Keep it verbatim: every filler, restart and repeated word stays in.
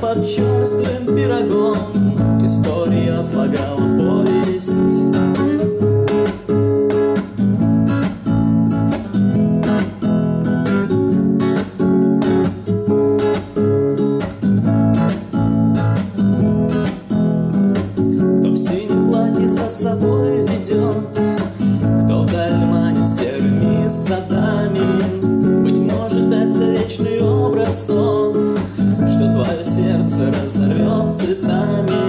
под черствым пирогом история слагала повесть. Кто в синем платье за собой ведет, кто вдаль манит серыми садами. Быть может, это вечный образ тот, что твое сердце разорвет цветами.